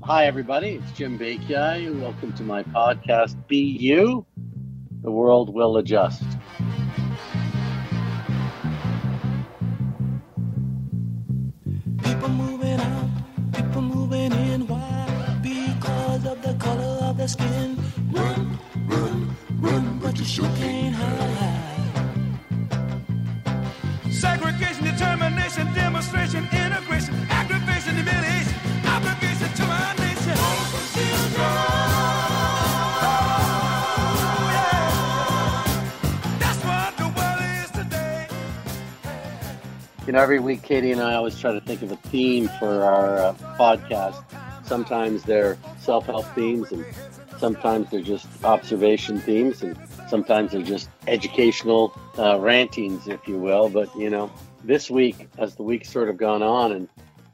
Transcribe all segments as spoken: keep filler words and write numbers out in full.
Hi, everybody. It's Jim Bakiai. Welcome to my podcast, Be You. The world will adjust. People moving out, people moving in. Why? Because of the color of their skin. Run, run, run, but you sure can't hide. Segregation, determination, demonstration, integration, aggravation, humiliation, obligation to our nation. You know, every week, Katie and I always try to think of a theme for our uh, podcast. Sometimes they're self-help themes, and sometimes they're just observation themes, and sometimes they're just educational uh, rantings, if you will. But, you know, this week, as the week's sort of gone on, and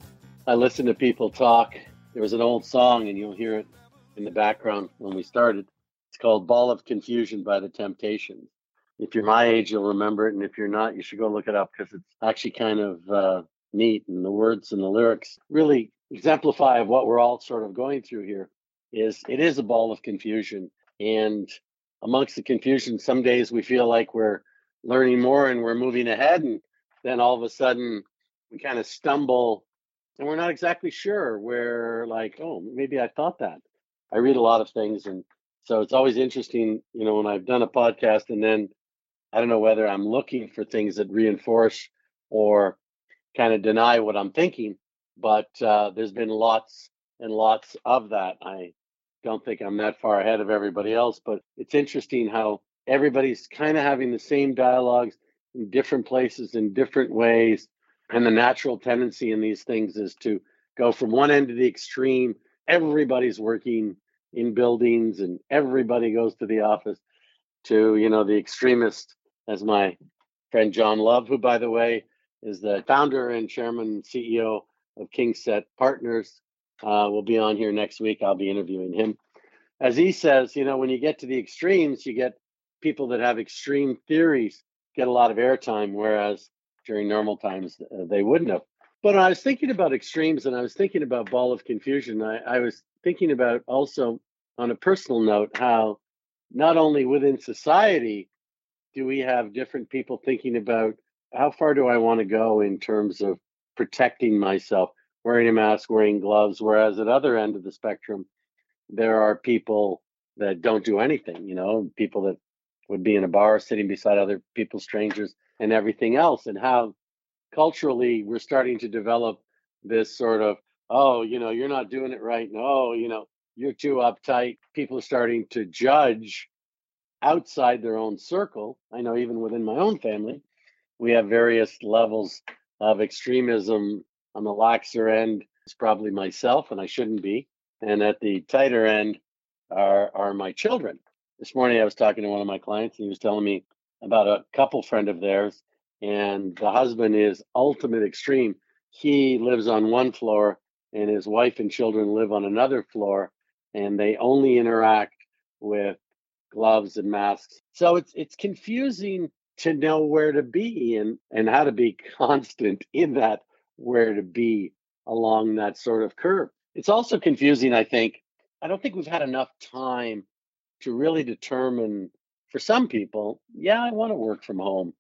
I listened to people talk, there was an old song, and you'll hear it in the background when we started. It's called Ball of Confusion by the Temptations. If you're my age, you'll remember it. And if you're not, you should go look it up because it's actually kind of uh, neat. And the words and the lyrics really exemplify what we're all sort of going through here. Is it is a ball of confusion. And amongst the confusion, some days we feel like we're learning more and we're moving ahead. And then all of a sudden we kind of stumble and we're not exactly sure. We're like, oh, maybe I thought that. I read a lot of things. And so it's always interesting, you know, when I've done a podcast and then I don't know whether I'm looking for things that reinforce or kind of deny what I'm thinking, but uh, there's been lots and lots of that. I don't think I'm that far ahead of everybody else, but it's interesting how everybody's kind of having the same dialogues in different places in different ways. And the natural tendency in these things is to go from one end to the extreme. Everybody's working in buildings and everybody goes to the office, to, you know, the extremist, as my friend John Love, who, by the way, is the founder and chairman and C E O of Kingset Partners, uh, will be on here next week. I'll be interviewing him. As he says, you know, when you get to the extremes, you get people that have extreme theories get a lot of airtime, whereas during normal times uh, they wouldn't have. But I was thinking about extremes and I was thinking about ball of confusion. I, I was thinking about also on a personal note how not only within society do we have different people thinking about how far do I want to go in terms of protecting myself, wearing a mask, wearing gloves, whereas at other end of the spectrum, there are people that don't do anything, you know, people that would be in a bar sitting beside other people, strangers, and everything else, and how culturally we're starting to develop this sort of, oh, you know, you're not doing it right. No, you know, you're too uptight. People are starting to judge outside their own circle. I know even within my own family, we have various levels of extremism. On the laxer end, it's probably myself, and I shouldn't be. And at the tighter end are, are my children. This morning, I was talking to one of my clients, and he was telling me about a couple friend of theirs, and the husband is ultimate extreme. He lives on one floor, and his wife and children live on another floor, and they only interact with gloves and masks. So it's it's confusing to know where to be and and how to be constant in that where to be along that sort of curve. It's also confusing, I think. I don't think we've had enough time to really determine for some people, yeah, I want to work from home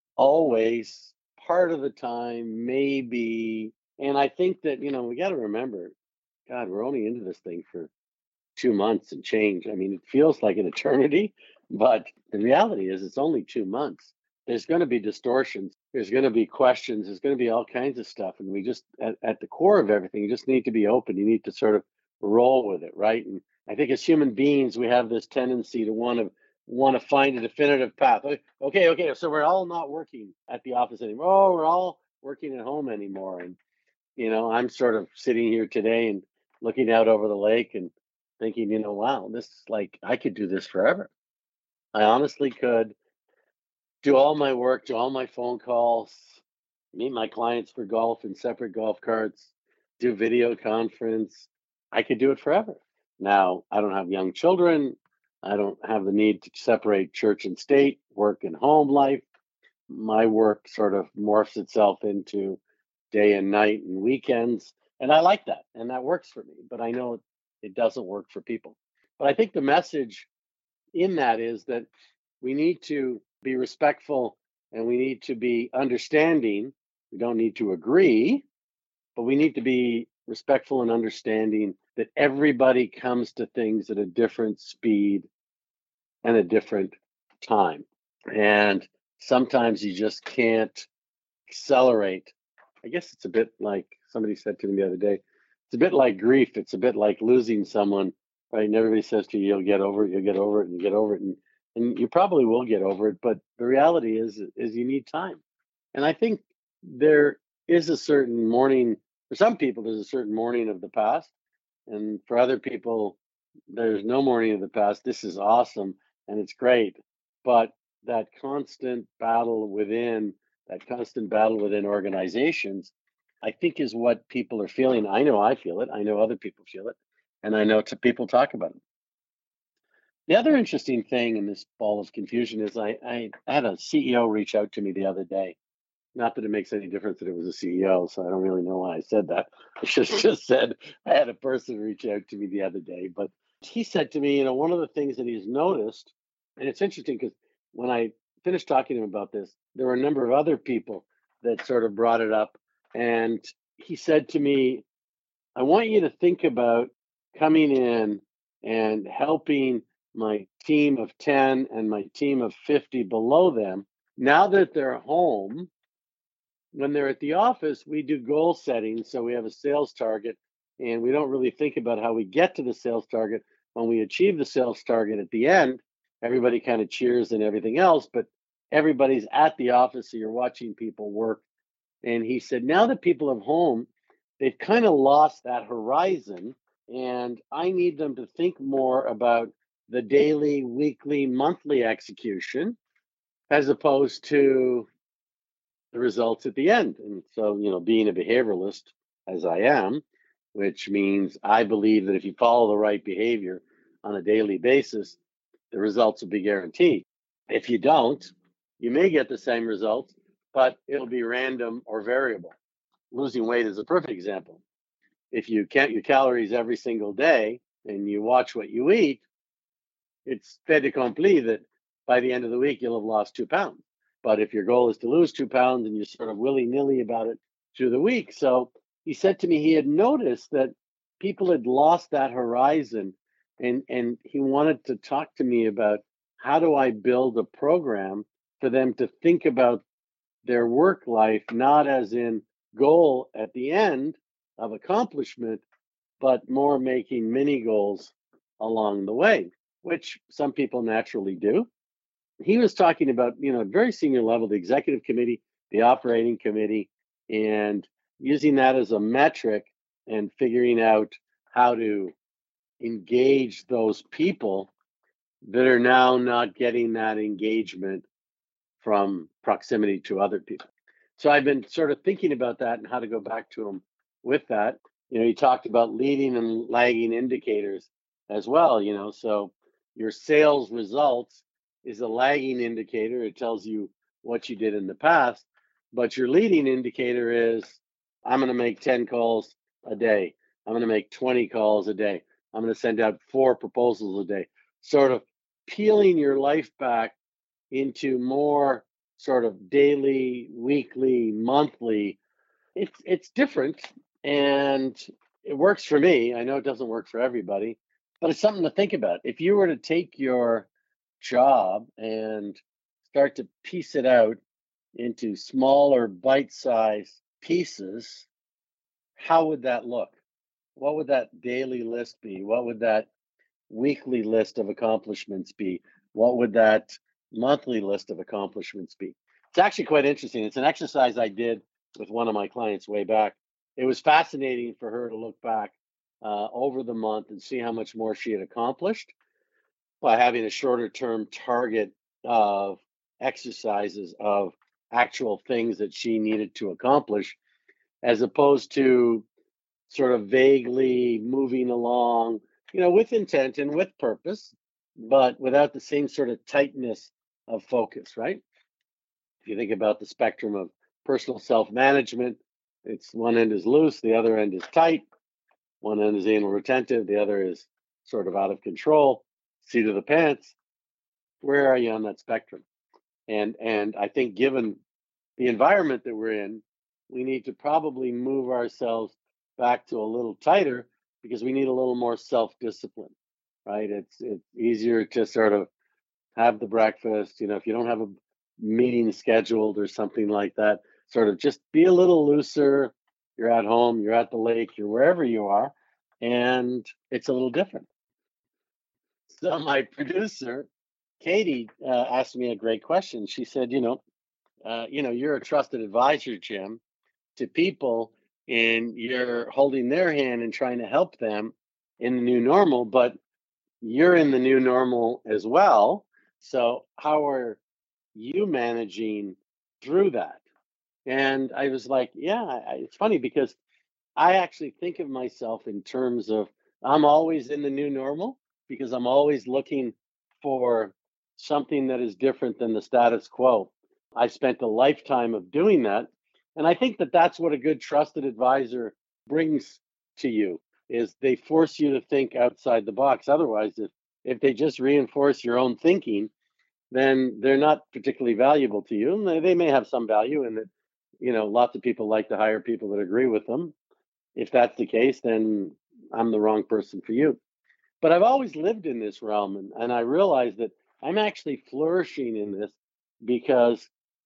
always, part of the time, maybe. And I think that, you know, we got to remember, God, we're only into this thing for two months and change. I mean, it feels like an eternity, but the reality is it's only two months. There's going to be distortions. There's going to be questions. There's going to be all kinds of stuff. And we just, at, at the core of everything, you just need to be open. You need to sort of roll with it, right? And I think as human beings, we have this tendency to want to want to find a definitive path. Okay, okay, so we're all not working at the office anymore. Oh, we're all working at home anymore. And, you know, I'm sort of sitting here today and looking out over the lake and thinking, you know, wow, this is like, I could do this forever. I honestly could do all my work, do all my phone calls, meet my clients for golf in separate golf carts, do video conference. I could do it forever. Now, I don't have young children. I don't have the need to separate church and state, work and home life. My work sort of morphs itself into day and night and weekends. And I like that. And that works for me. But I know it doesn't work for people. But I think the message in that is that we need to be respectful and we need to be understanding. We don't need to agree, but we need to be respectful and understanding that everybody comes to things at a different speed and a different time. And sometimes you just can't accelerate. I guess it's a bit like somebody said to me the other day, it's a bit like grief. It's a bit like losing someone, right? And everybody says to you, you'll get over it, you'll get over it, and you get over it. And, and you probably will get over it. But the reality is, is you need time. And I think there is a certain mourning, for some people, there's a certain mourning of the past. And for other people, there's no mourning of the past. This is awesome and it's great. But that constant battle within, that constant battle within organizations, I think is what people are feeling. I know I feel it. I know other people feel it. And I know t- people talk about it. The other interesting thing in this ball of confusion is I, I had a C E O reach out to me the other day. Not that it makes any difference that it was a C E O, so I don't really know why I said that. I should have just said I had a person reach out to me the other day. But he said to me, you know, one of the things that he's noticed, and it's interesting because when I finished talking to him about this, there were a number of other people that sort of brought it up. And he said to me, I want you to think about coming in and helping my team of ten and my team of fifty below them. Now that they're home, when they're at the office, we do goal setting. So we have a sales target and we don't really think about how we get to the sales target. When we achieve the sales target at the end, everybody kind of cheers and everything else, but everybody's at the office. So you're watching people work. And he said, now that people are home, they've kind of lost that horizon. And I need them to think more about the daily, weekly, monthly execution as opposed to the results at the end. And so, you know, being a behavioralist, as I am, which means I believe that if you follow the right behavior on a daily basis, the results will be guaranteed. If you don't, you may get the same results, but it'll be random or variable. Losing weight is a perfect example. If you count your calories every single day and you watch what you eat, it's fait accompli that by the end of the week, you'll have lost two pounds. But if your goal is to lose two pounds and you're sort of willy-nilly about it through the week. So he said to me, he had noticed that people had lost that horizon and, and he wanted to talk to me about how do I build a program for them to think about their work life, not as in goal at the end of accomplishment, but more making mini goals along the way, which some people naturally do. He was talking about, you know, at very senior level, the executive committee, the operating committee, and using that as a metric and figuring out how to engage those people that are now not getting that engagement from proximity to other people. So I've been sort of thinking about that and how to go back to him with that. You know, he talked about leading and lagging indicators as well, you know, so your sales results is a lagging indicator. It tells you what you did in the past, but your leading indicator is I'm going to make ten calls a day. I'm going to make twenty calls a day. I'm going to send out four proposals a day, sort of peeling your life back into more sort of daily, weekly, monthly. It's it's different and it works for me. I know it doesn't work for everybody, but it's something to think about. If you were to take your job and start to piece it out into smaller bite-sized pieces, how would that look? What would that daily list be? What would that weekly list of accomplishments be? What would that monthly list of accomplishments be? It's actually quite interesting. It's an exercise I did with one of my clients way back. It was fascinating for her to look back uh, over the month and see how much more she had accomplished by having a shorter term target of exercises of actual things that she needed to accomplish, as opposed to sort of vaguely moving along, you know, with intent and with purpose, but without the same sort of tightness of focus, right? If you think about the spectrum of personal self-management, It's one end is loose, the other end is tight. One end is anal retentive, the other is sort of out of control, seat of the pants. Where are you on that spectrum? And and I think given the environment that we're in, we need to probably move ourselves back to a little tighter because we need a little more self-discipline, right? It's it's easier to sort of have the breakfast, you know, if you don't have a meeting scheduled or something like that, sort of just be a little looser. You're at home, you're at the lake, you're wherever you are, and it's a little different. So my producer, Katie, uh, asked me a great question. She said, you know, uh, you know, you're a trusted advisor, Jim, to people, and you're holding their hand and trying to help them in the new normal, but you're in the new normal as well. So how are you managing through that? And I was like, yeah, I, it's funny because I actually think of myself in terms of I'm always in the new normal because I'm always looking for something that is different than the status quo. I spent a lifetime of doing that. And I think that that's what a good trusted advisor brings to you is they force you to think outside the box. Otherwise, if, if they just reinforce your own thinking, then they're not particularly valuable to you. And they, they may have some value in that, you know, lots of people like to hire people that agree with them. If that's the case, then I'm the wrong person for you. But I've always lived in this realm, and, and I realize that I'm actually flourishing in this because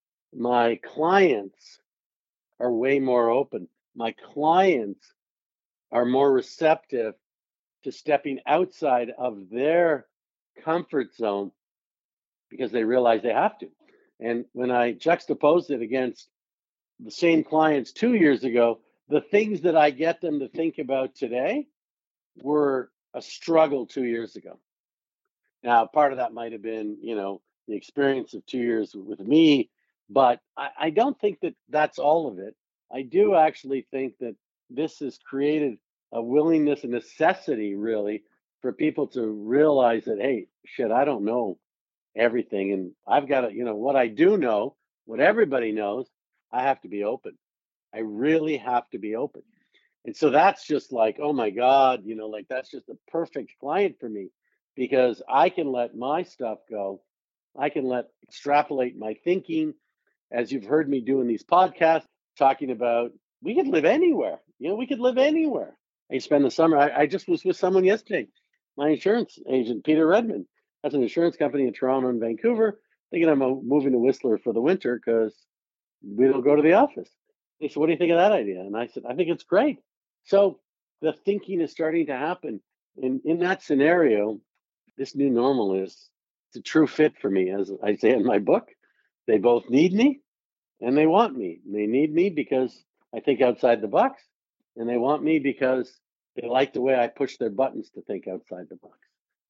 my clients are way more open. My clients are more receptive to stepping outside of their comfort zone because they realize they have to. And when I juxtaposed it against the same clients two years ago, the things that I get them to think about today were a struggle two years ago. Now, part of that might have been, you know, the experience of two years with me, but I, I don't think that that's all of it. I do actually think that this has created a willingness, a necessity, really, for people to realize that, hey, shit, I don't know everything. And I've got to, you know, what I do know, what everybody knows, I have to be open. I really have to be open. And so that's just like, oh my God, you know, like that's just a perfect client for me because I can let my stuff go. I can let extrapolate my thinking. As you've heard me doing these podcasts, talking about we could live anywhere. You know, we could live anywhere. I spend the summer. I, I just was with someone yesterday, my insurance agent, Peter Redmond, has an insurance company in Toronto and Vancouver, thinking I'm moving to Whistler for the winter because we don't go to the office. He said, what do you think of that idea? And I said, I think it's great. So the thinking is starting to happen. And in that scenario, this new normal is it's a true fit for me. As I say in my book, they both need me and they want me. They need me because I think outside the box, and they want me because they like the way I push their buttons to think outside the box.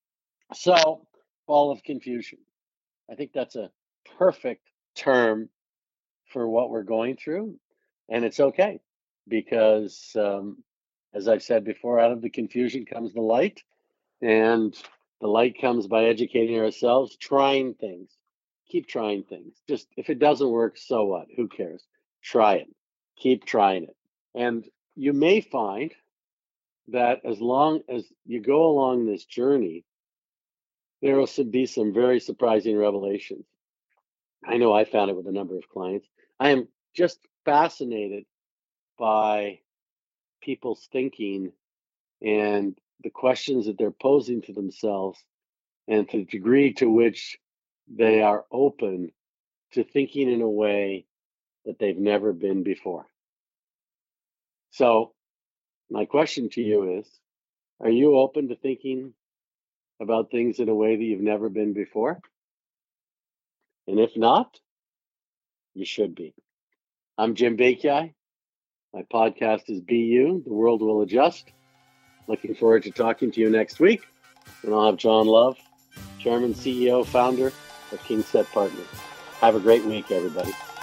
So, ball of confusion. I think that's a perfect term for what we're going through. And it's okay because, um, as I've said before, out of the confusion comes the light. And the light comes by educating ourselves, trying things. Keep trying things. Just if it doesn't work, so what? Who cares? Try it. Keep trying it. And you may find that as long as you go along this journey, there will be some very surprising revelations. I know I found it with a number of clients. I am just fascinated by people's thinking and the questions that they're posing to themselves and the degree to which they are open to thinking in a way that they've never been before. So my question to you is, are you open to thinking about things in a way that you've never been before? And if not, you should be. I'm Jim Bakiai. My podcast is Be You, The World Will Adjust. Looking forward to talking to you next week. And I'll have John Love, Chairman, C E O, founder of Kingset Partners. Have a great week, everybody.